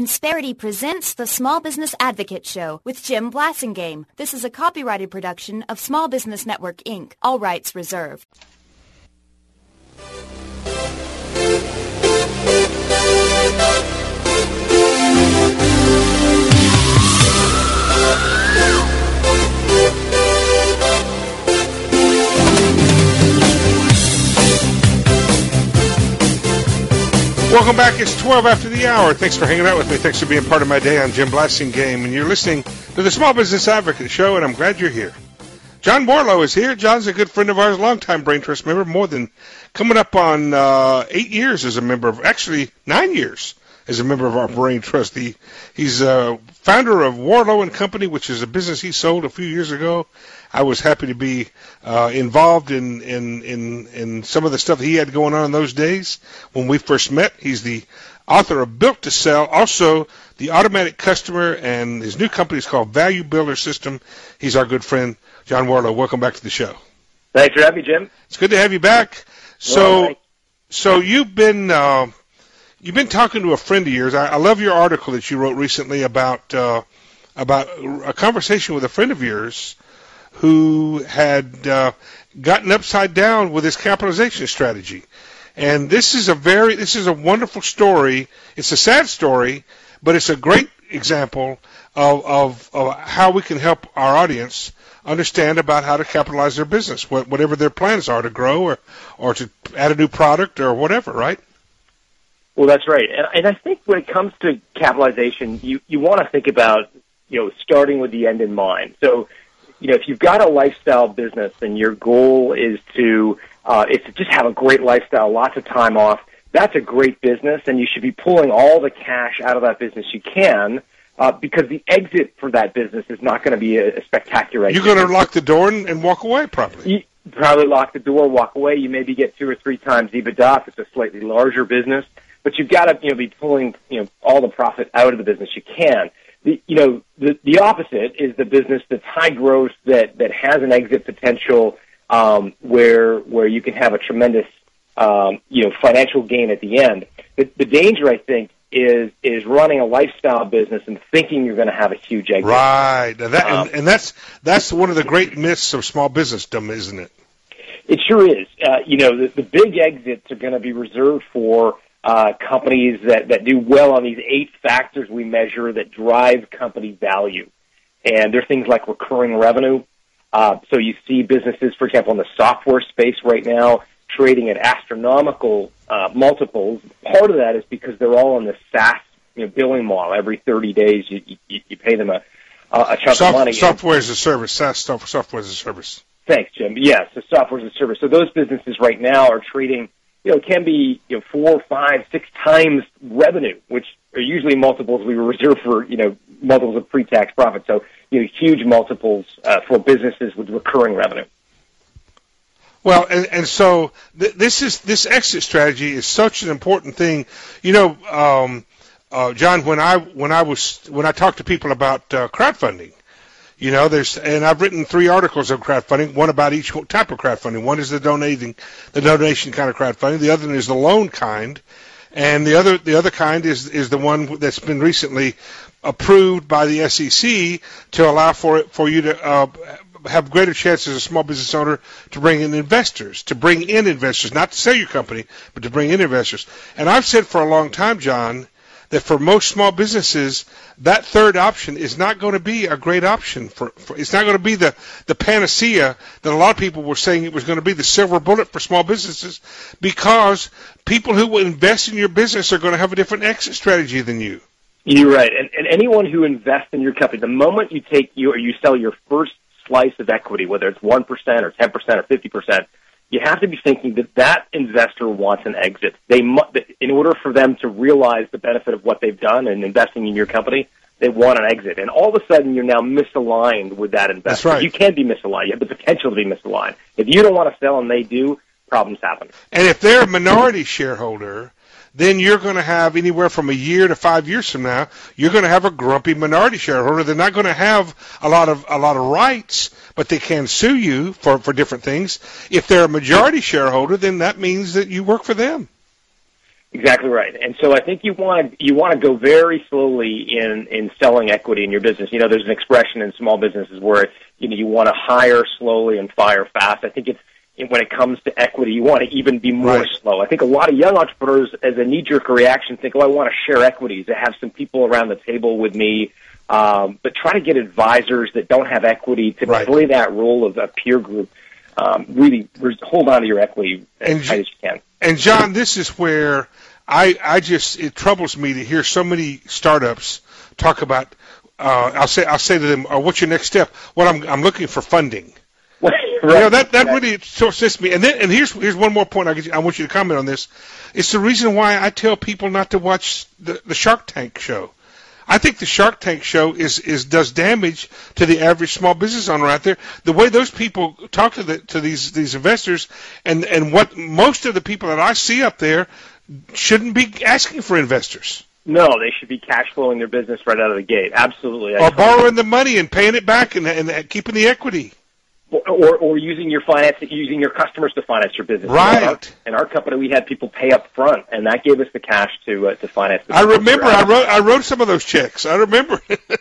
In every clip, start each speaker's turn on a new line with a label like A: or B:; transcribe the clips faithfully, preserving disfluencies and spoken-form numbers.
A: Insperity presents the Small Business Advocate Show with Jim Blasingame. This is a copyrighted production of Small Business Network, Incorporated. All rights reserved.
B: Welcome back. It's twelve after the hour. Thanks for hanging out with me. Thanks for being part of my day. I'm Jim Blasingame, and you're listening to the Small Business Advocate Show, and I'm glad you're here. John Warlow is here. John's a good friend of ours, longtime Brain Trust member, more than coming up on uh, eight years as a member of, actually nine years as a member of our Brain Trust. He, he's a founder of Warlow and Company, which is a business he sold a few years ago. I was happy to be uh, involved in, in, in, in some of the stuff he had going on in those days when we first met. He's the author of Built to Sell, also the Automatic Customer, and his new company is called Value Builder System. He's our good friend, John Warlow. Welcome back to the show.
C: Thanks for having me, Jim.
B: It's good to have you back. So, well, so you've been uh, you've been talking to a friend of yours. I, I love your article that you wrote recently about uh, about a conversation with a friend of yours who had uh, gotten upside down with his capitalization strategy. And this is a very, this is a wonderful story. It's a sad story, but it's a great example of, of, of how we can help our audience understand about how to capitalize their business, whatever their plans are to grow or, or to add a new product or whatever, right?
C: Well, that's right. And, and I think when it comes to capitalization, you, you want to think about, you know, starting with the end in mind. So, you know, if you've got a lifestyle business and your goal is to uh, is to just have a great lifestyle, lots of time off, that's a great business, and you should be pulling all the cash out of that business you can, uh, because the exit for that business is not going to be a, a spectacular exit.
B: You're going to lock the door and, and walk away, probably.
C: You probably lock the door, walk away. You maybe get two or three times EBITDA if it's a slightly larger business, but you've got to, you know, be pulling, you know, all the profit out of the business you can. The, you know, the, the opposite is the business that's high growth, that, that has an exit potential, um, where where you can have a tremendous, um, you know, financial gain at the end. The, the danger, I think, is is running a lifestyle business and thinking you're going to have a huge exit.
B: Right, now that, um, and, and that's that's one of the great myths of small businessdom, isn't it?
C: It sure is. Uh, you know, the, the big exits are going to be reserved for Uh, companies that, that do well on these eight factors we measure that drive company value. And they're things like recurring revenue. Uh, so you see businesses, for example, in the software space right now, trading at astronomical uh, multiples. Part of that is because they're all in the SaaS, you know, billing model. Every thirty days you, you, you pay them a, a chunk
B: Soft,
C: of money.
B: Software as a service, SaaS software as a service.
C: Thanks, Jim. Yes, the software as a service. So those businesses right now are trading, you know, can be, you know, four, five, six times revenue, which are usually multiples we reserve for, you know, multiples of pre-tax profit. So, you know, huge multiples uh, for businesses with recurring revenue.
B: Well, and, and so th- this is this exit strategy is such an important thing. You know, um, uh, John, when I when I was when I talk to people about uh, crowdfunding. You know, there's, and I've written three articles on crowdfunding, one about each type of crowdfunding. One is the donating, the donation kind of crowdfunding. The other one is the loan kind. And the other, the other kind is, is the one that's been recently approved by the S E C to allow for it, for you to, uh, have greater chance as a small business owner to bring in investors, to bring in investors, not to sell your company, but to bring in investors. And I've said for a long time, John, that for most small businesses, that third option is not going to be a great option. For, for it's not going to be the, the panacea that a lot of people were saying it was going to be, the silver bullet for small businesses, because people who will invest in your business are going to have a different exit strategy than you.
C: You're right. And, and anyone who invests in your company, the moment you take you or you sell your first slice of equity, whether it's one percent or ten percent or fifty percent, you have to be thinking that that investor wants an exit. They mu- in order for them to realize the benefit of what they've done and investing in your company, they want an exit. And all of a sudden, you're now misaligned with that investor.
B: That's right.
C: You can be misaligned. You have the potential to be misaligned. If you don't want to sell and they do, problems happen.
B: And if they're a minority shareholder, then you're going to have anywhere from a year to five years from now, you're going to have a grumpy minority shareholder. They're not going to have a lot of a lot of rights, but they can sue you for, for different things. If they're a majority shareholder, then that means that you work for them.
C: Exactly right. And so I think you want to you want to go very slowly in, in selling equity in your business. You know, there's an expression in small businesses where, you know, you want to hire slowly and fire fast. I think it's when it comes to equity, you want to even be more
B: right.
C: slow. I think a lot of young entrepreneurs, as a knee-jerk reaction, think, oh, I want to share equities, to have some people around the table with me. Um, but try to get advisors that don't have equity to
B: right.
C: play that role of a peer group. Um, really hold on to your equity as
B: and,
C: tight as you can.
B: And, John, this is where I, I just, it troubles me to hear so many startups talk about, uh, I'll say, I'll say to them, oh, what's your next step? Well, I'm, I'm looking for funding.
C: right.
B: You know, that, that really assists me. And then, and here's, here's one more point I, get, I want you to comment on this. It's the reason why I tell people not to watch the, the Shark Tank show. I think the Shark Tank show is, is does damage to the average small business owner out there. The way those people talk to the to these these investors, and, and what most of the people that I see up there shouldn't be asking for investors.
C: No, they should be cash flowing their business right out of the gate. Absolutely.
B: Or borrowing the money and paying it back and, and keeping the equity.
C: Or, or using your finance, using your customers to finance your business.
B: Right.
C: In our, in our company, we had people pay up front, and that gave us the cash to uh, to finance. The
B: I remember. I wrote. I wrote some of those checks. I remember.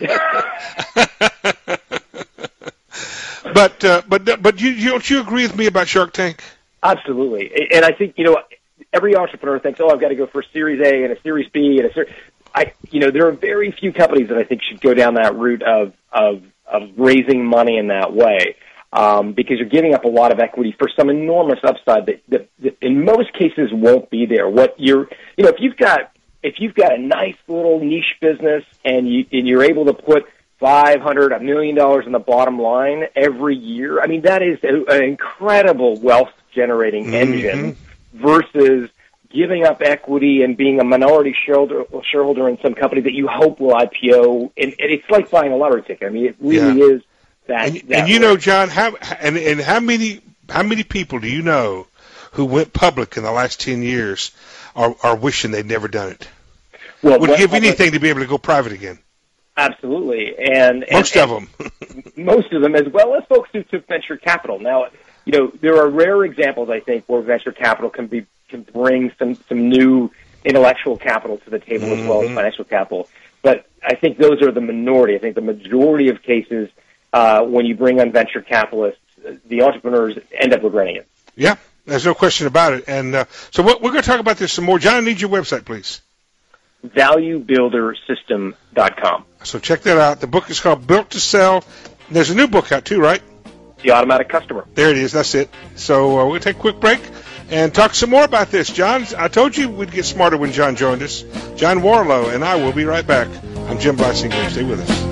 B: but uh, but but you, you don't you agree with me about Shark Tank?
C: Absolutely, and I think you know every entrepreneur thinks, oh, I've got to go for a Series A and a Series B and a Series. I you know there are very few companies that I think should go down that route of of of raising money in that way. Um, because you're giving up a lot of equity for some enormous upside that, that, that in most cases won't be there. What you're, you know, if you've got if you've got a nice little niche business and you and you're able to put five hundred, a million dollars in the bottom line every year, I mean that is a, an incredible wealth generating mm-hmm. engine versus giving up equity and being a minority shareholder, shareholder in some company that you hope will I P O. And, and it's like buying a lottery ticket. I mean, it really
B: yeah.
C: is. That,
B: and,
C: that
B: and you
C: way.
B: know, John, how and, and how many how many people do you know who went public in the last ten years are, are wishing they'd never done it?
C: Well,
B: would give
C: public,
B: anything to be able to go private again.
C: Absolutely, and, and
B: most
C: and
B: of them,
C: most of them, as well as folks who took venture capital. Now, you know, there are rare examples, I think, where venture capital can be can bring some some new intellectual capital to the table mm-hmm. as well as financial capital. But I think those are the minority. I think the majority of cases. Uh, when you bring on venture capitalists, the entrepreneurs end up regretting it.
B: Yeah, there's no question about it. And uh, so what, we're going to talk about this some more. John, I need your website, please.
C: value builder system dot com.
B: So check that out. The book is called Built to Sell. There's a new book out, too, right?
C: The Automatic Customer.
B: There it is. That's it. So uh, we'll take a quick break and talk some more about this. John, I told you we'd get smarter when John joined us. John Warlow and I will be right back. I'm Jim Blasingame. Stay with us.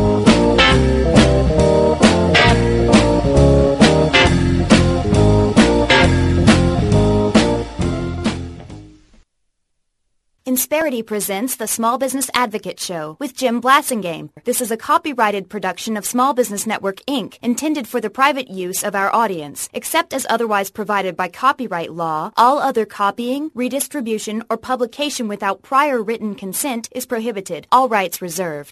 A: Insperity presents the Small Business Advocate Show with Jim Blasingame. This is a copyrighted production of Small Business Network, Incorporated, intended for the private use of our audience. Except as otherwise provided by copyright law, all other copying, redistribution, or publication without prior written consent is prohibited. All rights reserved.